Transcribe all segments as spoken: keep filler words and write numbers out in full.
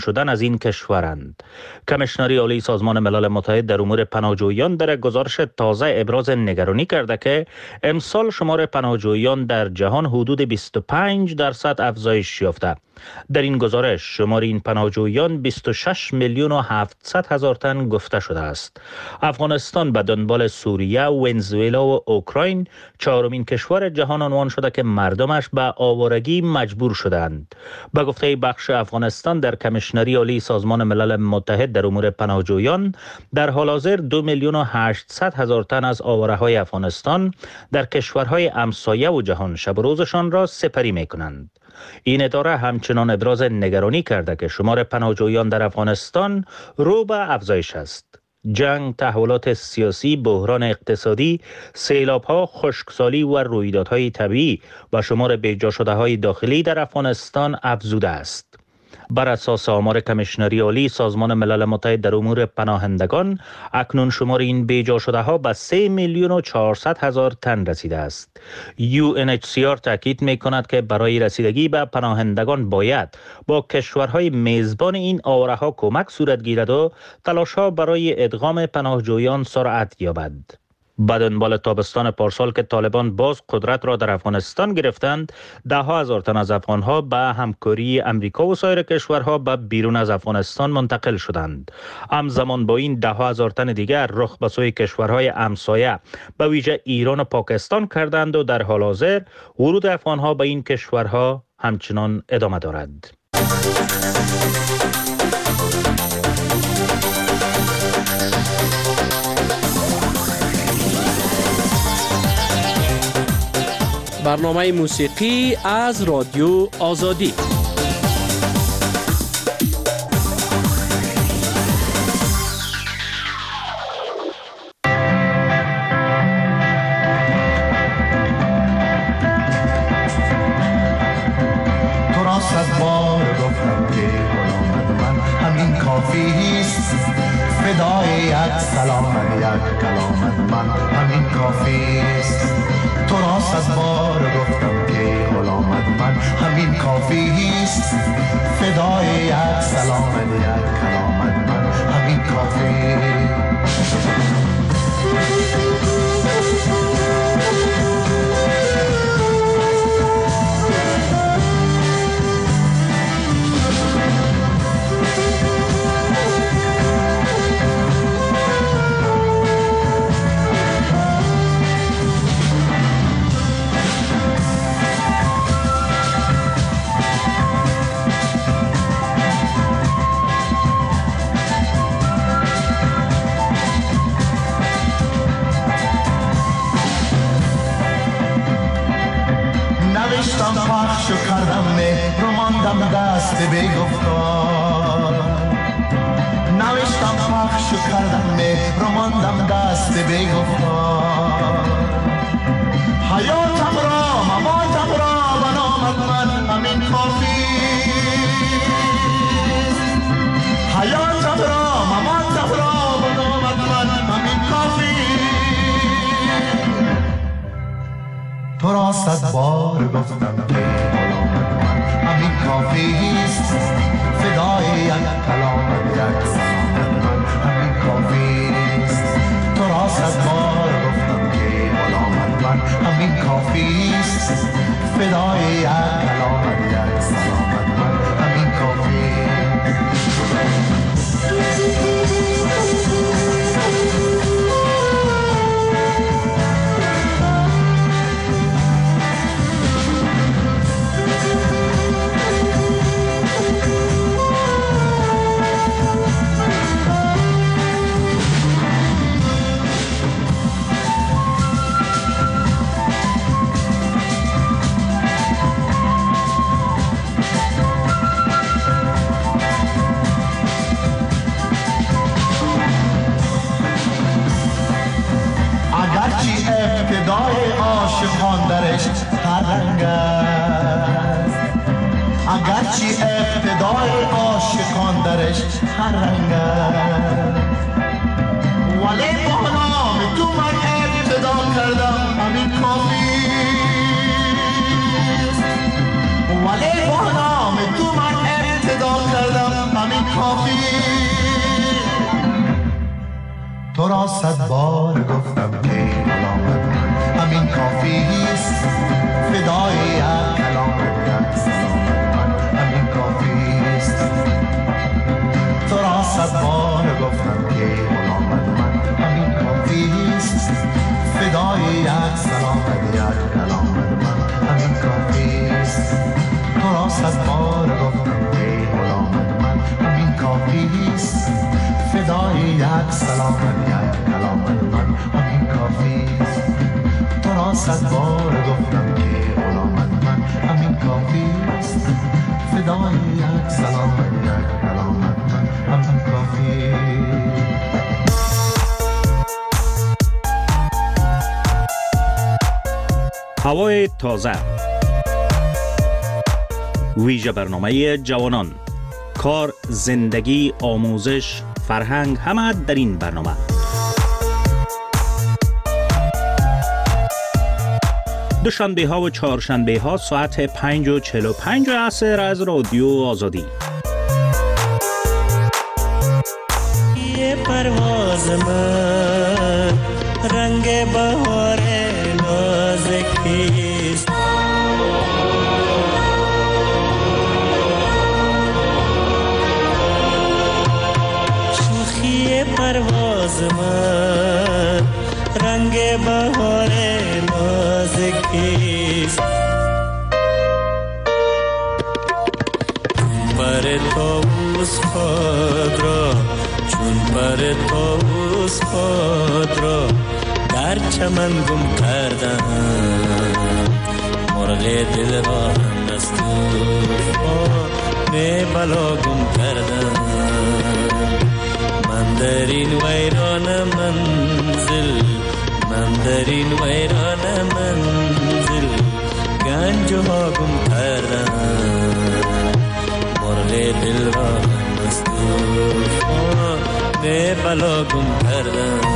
شدن از این کشورند. کمیشنری عالی سازمان ملل متحد در امور پناهجویان در گزارش تازه ابراز نگرانی کرده که امسال شمار پناهجویان در جهان حدود بیست و پنج درصد افزایش یافته. در این گزارش شمار این پناهجویان بیست و شش میلیون و هفتصد هزار تن گفته شده است. افغانستان به دنبال سوریه، ونزوئلا و اوکراین چهارمین کشور جهان عنوان شده که مردمش به آوارگی مجبور شدند. به گفته بخش افغانستان در کمیشنری عالی سازمان ملل متحد در امور پناهجویان، در حال حاضر دو میلیون و هشتصد هزار تن از آواره‌های افغانستان در کشورهای همسایه و جهان شب و روزشان را سپری می کنند. این اداره همچنان ابراز نگرانی کرده که شمار پناهجویان در افغانستان رو به افزایش است. جنگ، تحولات سیاسی، بحران اقتصادی، سیلاب‌ها، خشکسالی و رویدادهای طبیعی و شمار بیجا شده های داخلی در افغانستان افزوده است. بر اساس آمار کمیشنری عالی سازمان ملل متحد در امور پناهندگان، اکنون شمار این بیجا شده ها به سه میلیون و چهارصد هزار تن رسیده است. یو ان اچ سی آر تاکید می کند که برای رسیدگی به پناهندگان باید با کشورهای میزبان این آواره ها کمک صورت گیرد و تلاش ها برای ادغام پناهجویان سرعت یابد. به دنبال تابستان پارسال که طالبان باز قدرت را در افغانستان گرفتند، ده ها هزار تن از افغانها به همکاری امریکا و سایر کشورها به بیرون از افغانستان منتقل شدند. همزمان با این ده ها هزار تن دیگر رخ به سوی کشورهای همسایه به ویژه ایران و پاکستان کردند و در حال حاضر ورود افغانها به این کشورها همچنان ادامه دارد. برنامه موسیقی از رادیو آزادی. تو را صد بار گفتم که غلام من همین کافی است، فدای یک سلام یک کلام من همین کافی است. تو را صد بار گفتم که غلامت من همین کافی است، فدای یک سلام یک کلامت من همین کافی. نوشتم پخش و کردم مهر و ماندم دست بی گفتار. نوشتم پخش و کردم مهر و ماندم دست بی گفتار. حیاتم را مماتم را به نامت من همین کافی. حیاتم را مماتم را به نامت من همین کافی. تو را صد بار گفتم که غلامت من همین کافی است، فدای یک کلام یک سلام من همین کافی است. تو را صد بار گفتم که غلامت من همین کافی است، فدای یک کلام یک سلام من همین کافی. ابتدای عاشقان درش هر رنگ است، اگرچه ابتدای عاشقان درش هر رنگ است، ولی با نام تو من ابتدا کردم همین کافی است. ولی با نام تو من ابتدا کردم همین صد بار گفتم که غلامت من همین کافیست فدای یک کلام یک سلامت من همین کافیست تو را صد بار گفتم که غلامت من همین کافیست فدای یک سلامت یک کلامت من همین کافیست تو را صد بار گفتم که غلامت من همین کافیست فدای یک سلامت یک کلامت من همین کافیست تو را صد بار گفتم که غلامت من همین کافیست فدای یک سلامت یک کلامت من همین کافیست. هوای تازه، ویژه برنامه جوانان، کار، زندگی، آموزش، فرهنگ، همه در این برنامه. دوشنبه ها و چهارشنبه ها ساعت پنج و چهل و پنج عصر از رادیو آزادی. یه پرواز من رنگ بهار نازکیست، شوخی پرواز من رنگ بهار نازکیست، پر طاووس خود را چون پر طاووس خود را در چمن گم کردم، مرغ دل را هم از طوفان بلا گم کردم، من در این ویران منزل من در این ویران منزل گنج ها گم کردم، مرغ دل را هم از طوفان بلا گم کردم.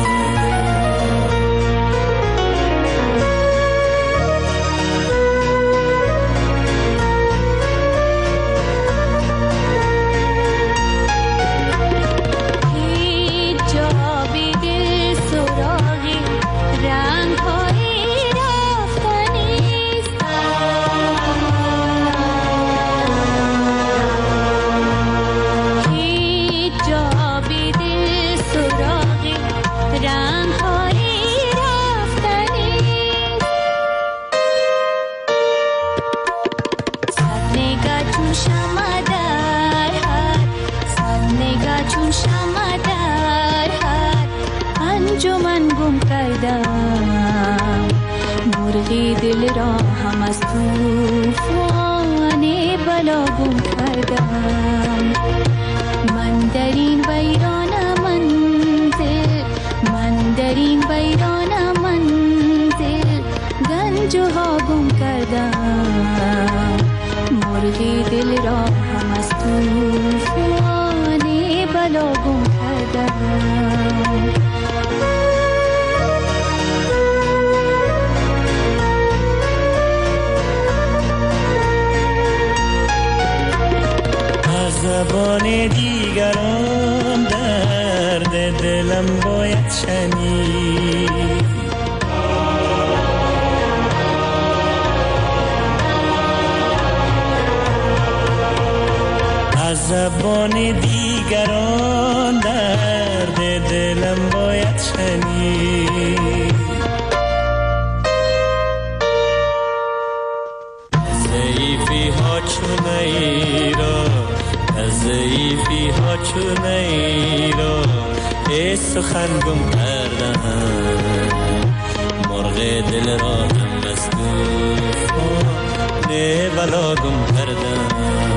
مرغی دل را هم از طوفان بلا گم کردم، من در این ویران منزل من در این ویران منزل گنج ها گم کردم، مرغی دل را هم از طوفان بلا گم کردم. زبان دیگران درد دلم باید شنید، از زبان دیگران درد دلم باید شنید، ضعیفی ها چونه را ضعیفی ها چونه را ای سخن گم کردم، مرغ دل را هم از طوفان بلا گم کردم،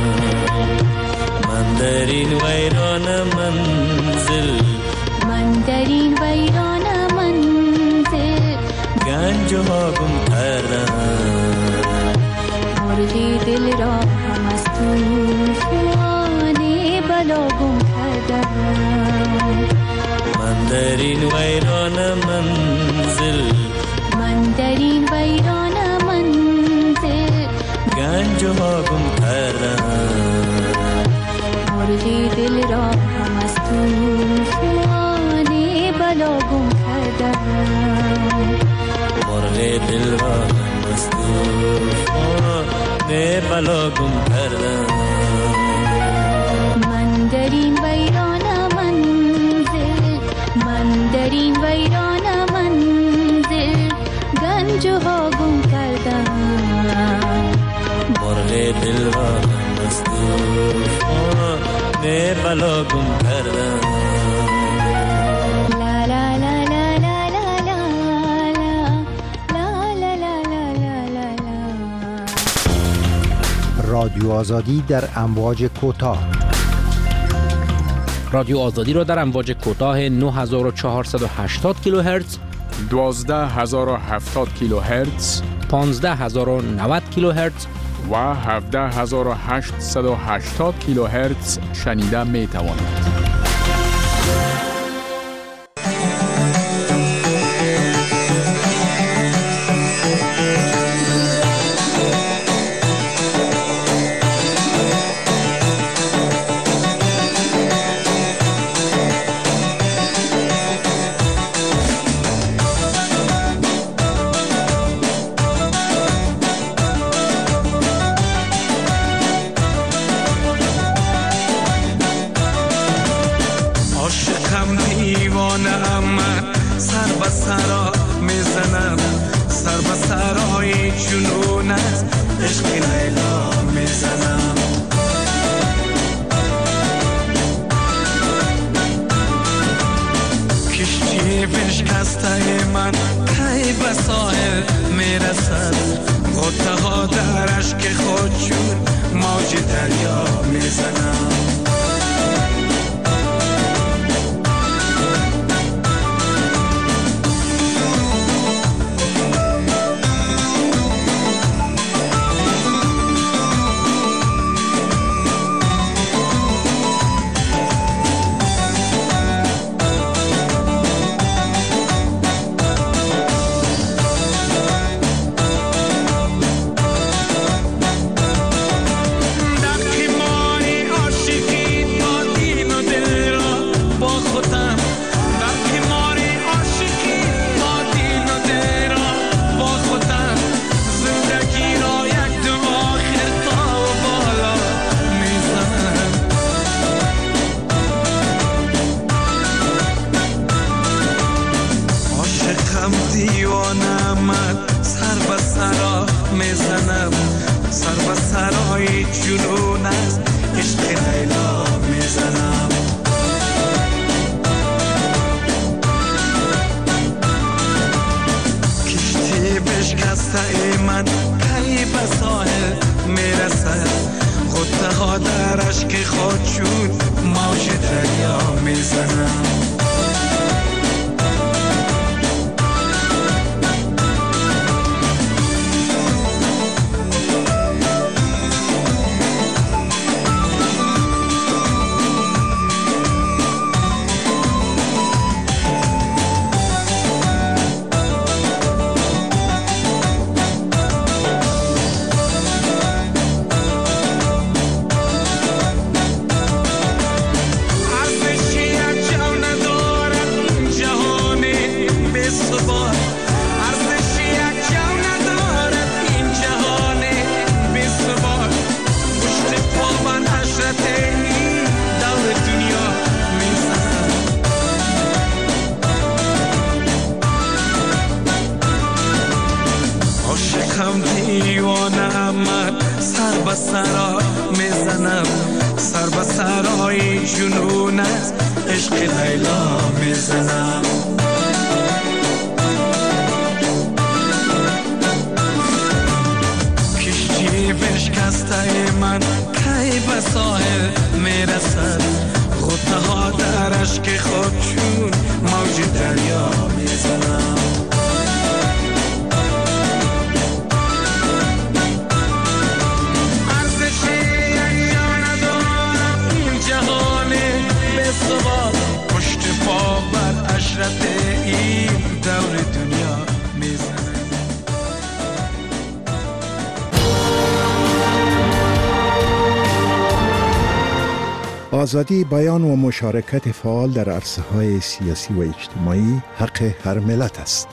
من در این ویران منزل من در این ویران منزل گنج ها گم کردم، مرغی دل را هم از طوفان بلا گم کردم، من در این ویران منزل من در این ویران منزل گنج ها گم کردم، مرغی دل را هم از طوفان بلا گم کردم مرغ دل را از طوفان بلا گم کردم من در این ویران منزل من در این ویران منزل گنج ها گم کردم مرغ دل را از طوفان بلا گم کردم لا لا لا لا لا لا لا لا لا لا لا لا لا. رادیو آزادی در امواج کوتاه. رادیو آزادی را در امواج کوتاه نه هزار و چهارصد و هشتاد کیلوهرتز، دوازده هزار و هفتاد کیلوهرتز، پانزده هزار و نود کیلوهرتز و هفده هزار و هشتصد و هشتاد کیلوهرتز شنیده می توانید. آزادی بیان و مشارکت فعال در عرصه‌های سیاسی و اجتماعی حق هر ملت است.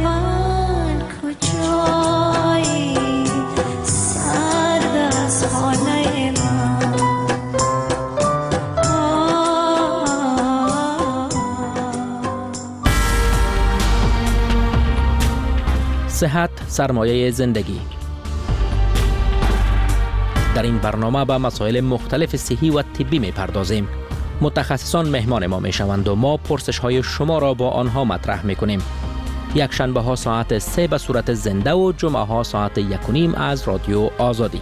من کجایی سرد از خانه من صحت سرمایه زندگی. در این برنامه به مسائل مختلف صحی و طبی می پردازیم. متخصصان مهمان ما می شوند و ما پرسش های شما را با آنها مطرح می کنیم. یک شنبه ها ساعت سه به صورت زنده و جمعه ها ساعت یک و نیم از رادیو آزادی.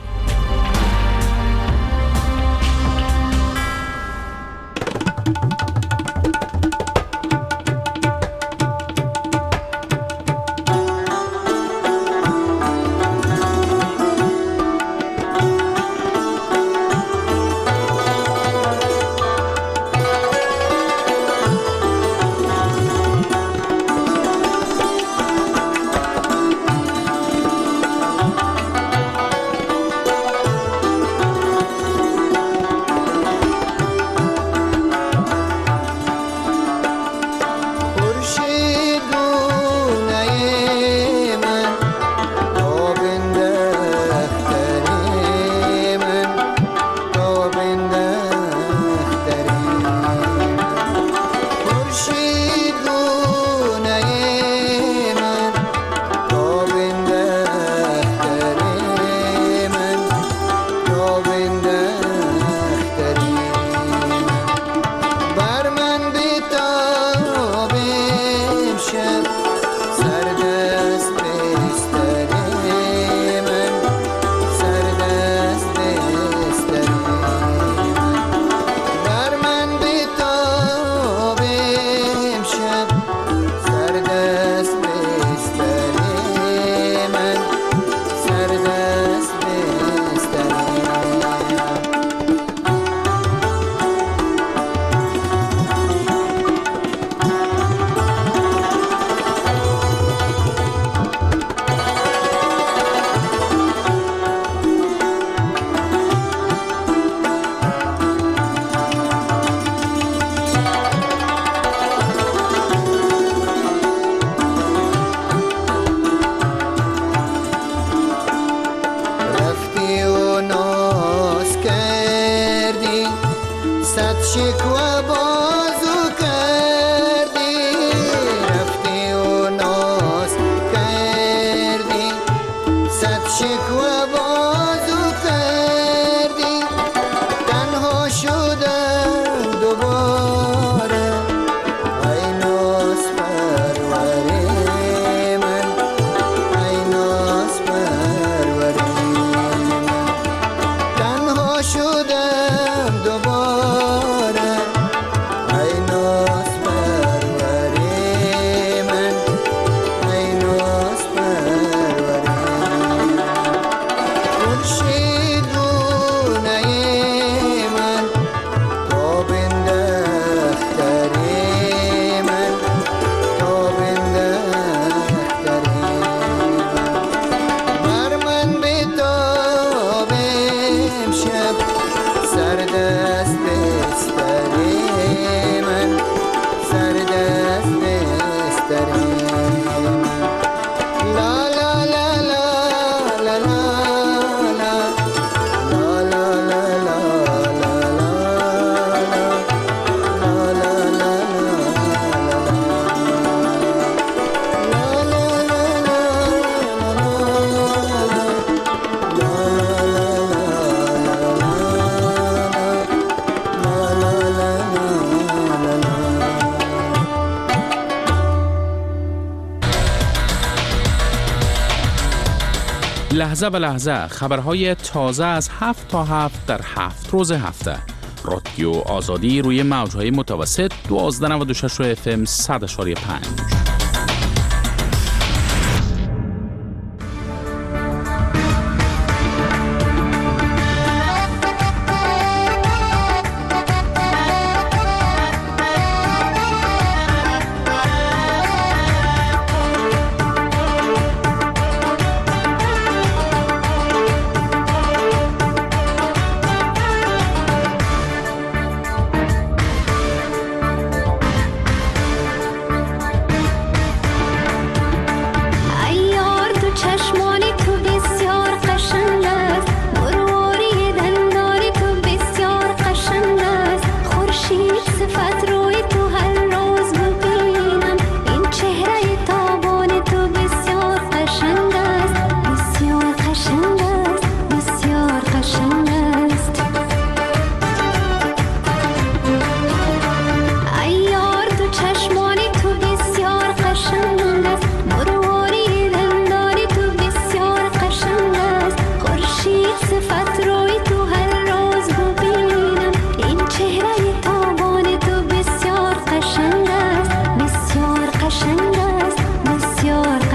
لحظه به لحظه خبرهای تازه از هفت تا هفت در هفت روز هفته. رادیو آزادی روی موجهای متوسط دوازده و نود و شش اف ام صد و پنج.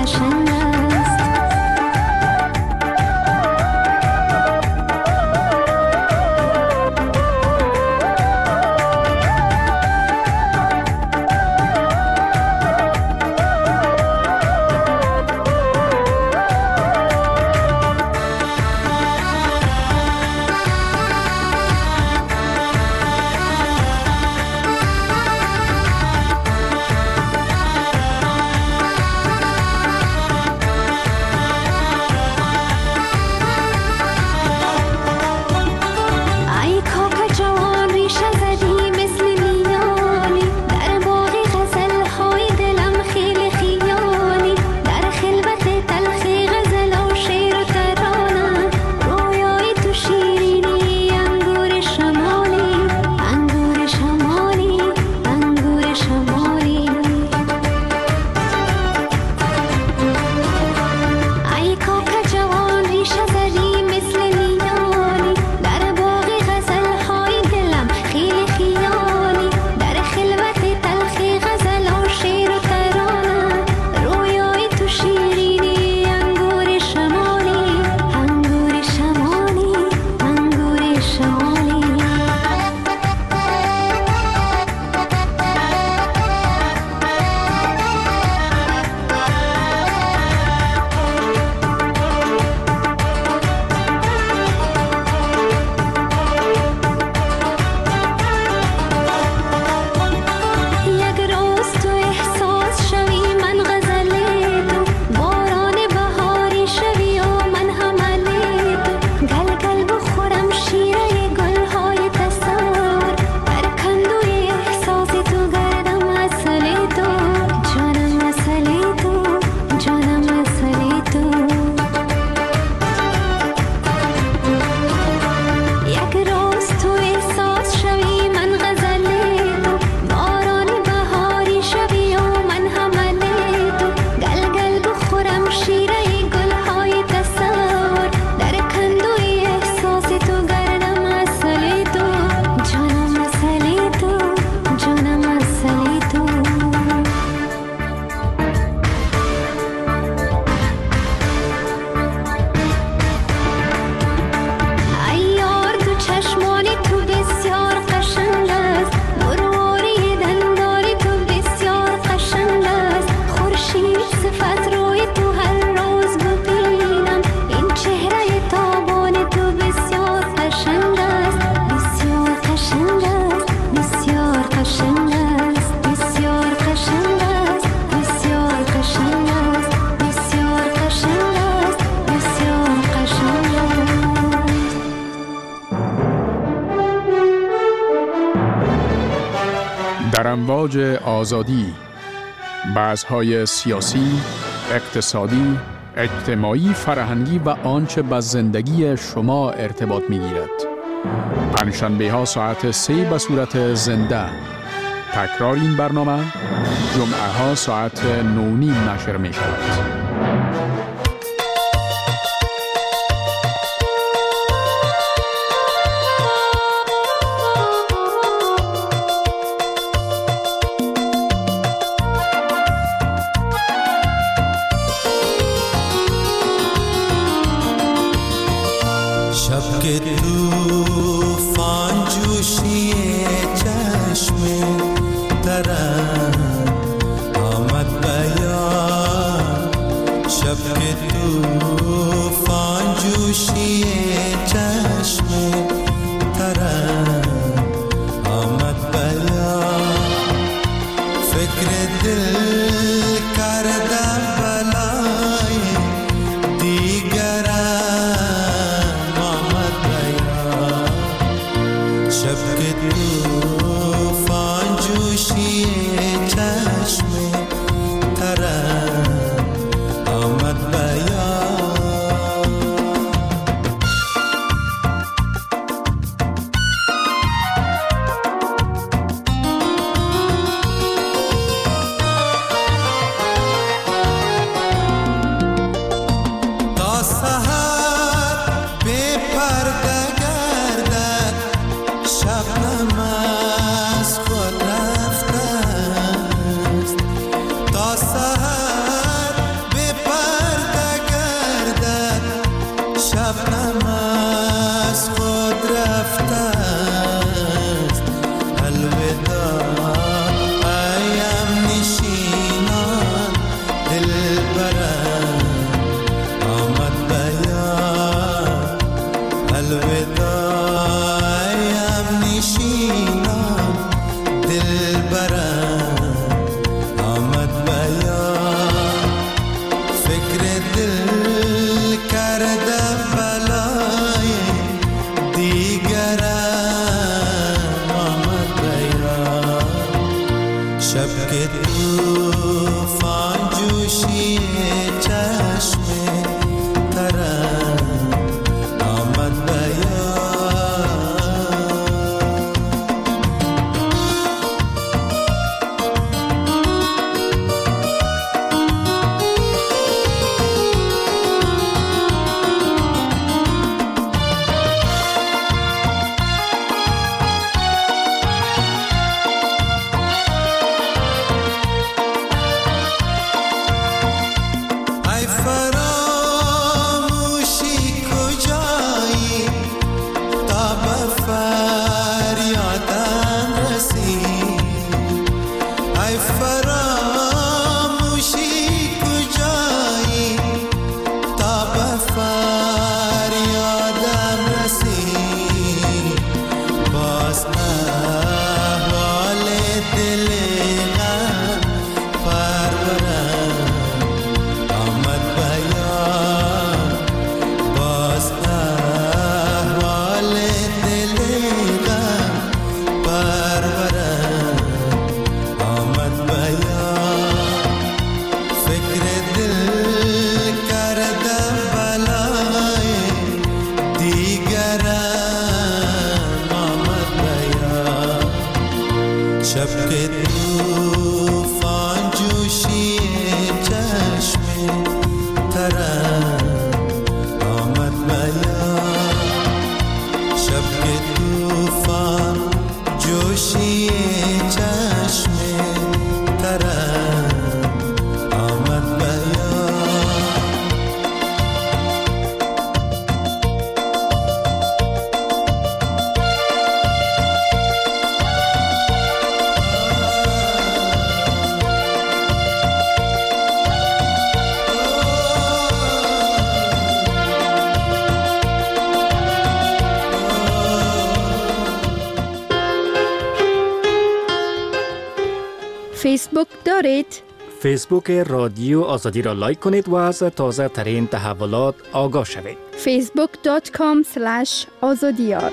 قشنگ است. در امواج آزادی، بحث‌های سیاسی، اقتصادی، اجتماعی، فرهنگی و آنچه به زندگی شما ارتباط می‌گیرد. پنجشنبه ها ساعت سه به صورت زنده. تکرار این برنامه جمعه ها ساعت نو نیم نشر می شود. شب که طوفان جوشی چشم ترن آمد بیان، شب که طوفان جوشی چشم ترن آمد بیان، فکر دل کرده بلای دیگران شب که طوفان جوشی چشم ترن آمد بیان. شبنم از خود رفته است الوداع ایم نشینان دلبرم آمد بیان الوداع ایم نشینان دلبرم آمد بیان فکر دل کرده بلای دیگرم آمد بیان شب که توفان جوشی چشم ترم آمد بیان ای فراموشی کجایی تا به فریادم رسی ای فراموشی کجایی تا به فریادم رسی باز احوال دل غم پرورم آمد بیان باز احوال دل غم پرورم آمد بیان فکر دل کرده بلای دیگرم آمد بیان شب که توفان جوشی چشم ترم آمد بیان شب که توفان جوشی چشم ترم آمد بیان فیسبوک دارید؟ فیسبوک رادیو آزادی را لایک کنید و از تازه ترین تحولات آگاه شوید. فیسبوک دات کام سلش آزادیار.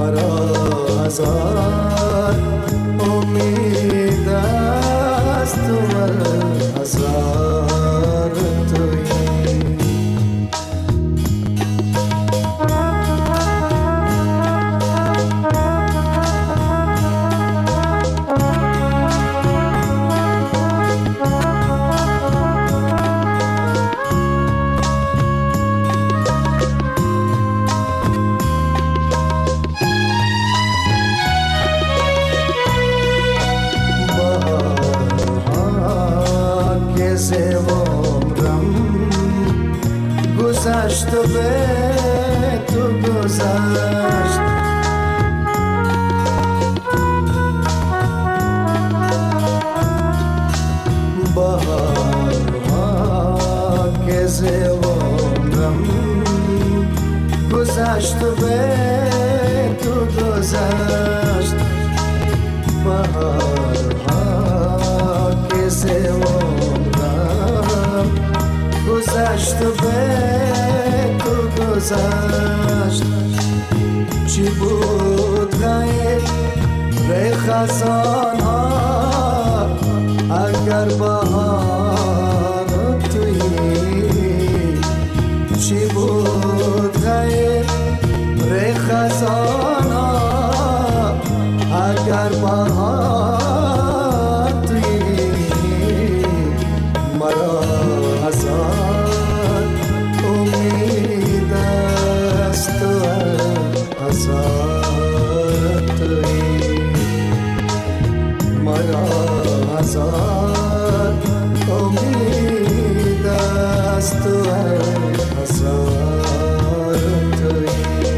هزار امید است به تو گذشت بهارها که زیبانم گذشت به تو گذشت بهارها که زیبانم گذشت به تو گذشت چی بود غیر خزان ها اگر بهار تویی چی بود غیر خزان ها اگر بهار تویی مرا هزار امید است تو هزار تویی مرا هزار امید است تو هزار تویی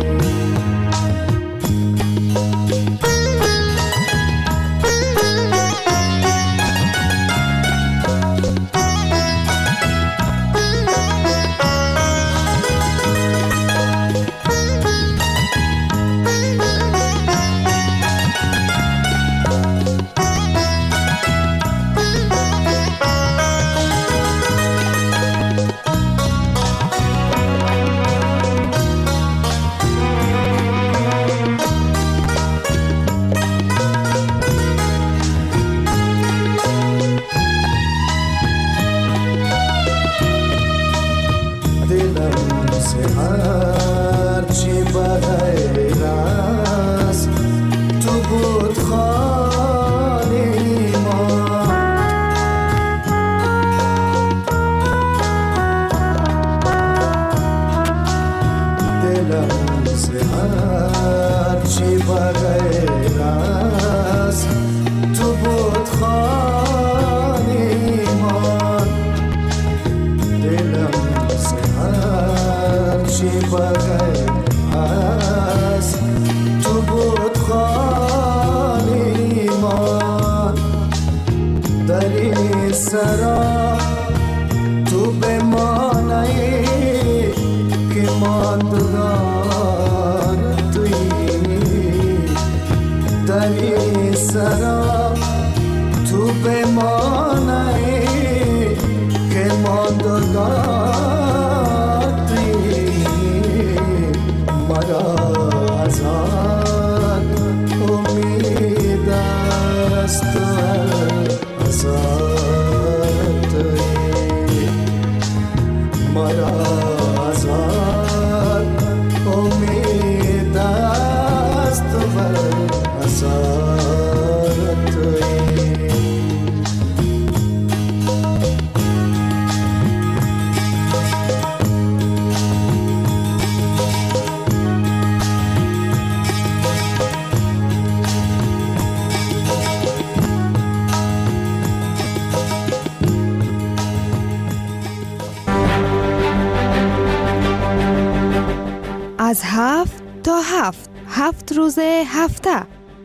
از هفت تا هفت هفت روز هفته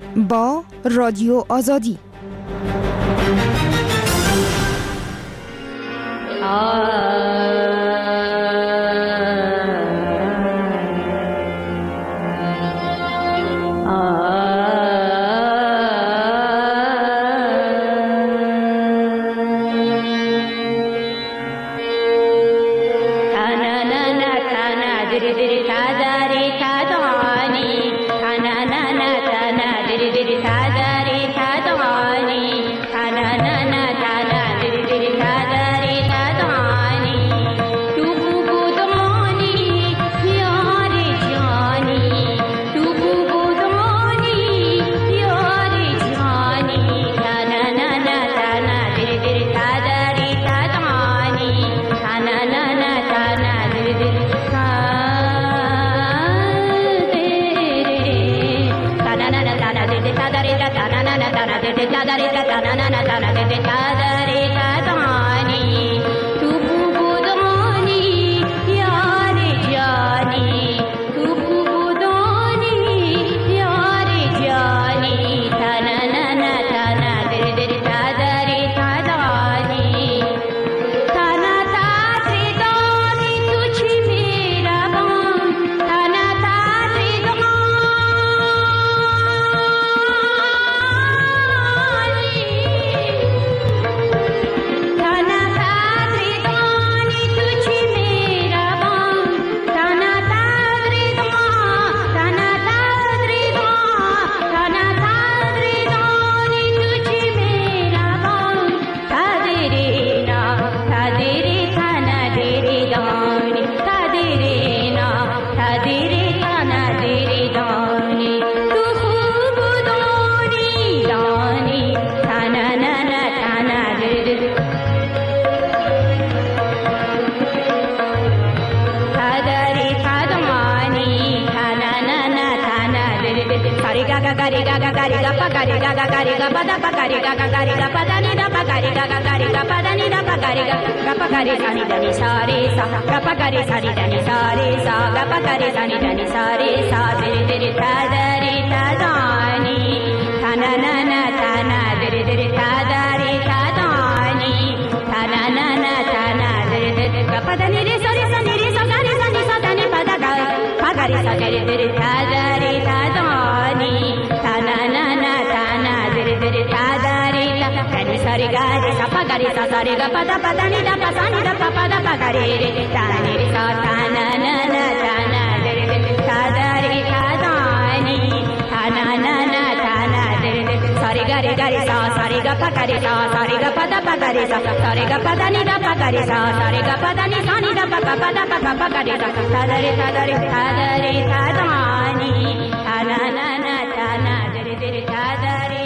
با رادیو آزادی. यार pa da pa ga re ga ga ga re ga pa da ni da pa ga re ga ga ga re ga pa da ni da pa ga re ga ga pa ga re sa ni da ni sa re sa ga pa ga re sa ni da ni sa re sa ga pa ga re sa ni da ni sa re sa re re re ta da re ta da ni ta na na na ta na re re re ta da re ta da ni ta na na na ta na re re re ga pa da ni re sa re sa ni re sa ga re sa ni sa da ni pa da ga pa ga re sa re re re ta da re ta da ni ta na na na ta na re re re ta da re ta ga ni sa re ga re sa pa ga re sa sa re ga pa da pa da ni da pa sa ni da pa pa da pa ga re re ta ni re sa ta na na na ta na re re re ta da re ta da ni ta na na na ta na re re re sa re ga re ga re sa sa re ga pa ga re sa sa re ga pa da pa ga re sa sa re ga pa da ni da pa ga re sa sa re ga pa da ni sa ni da pa ga pa da pa ga pa ga re sa ta da re ta da re ta da re ta da ni ta na na na ta na re re re ta da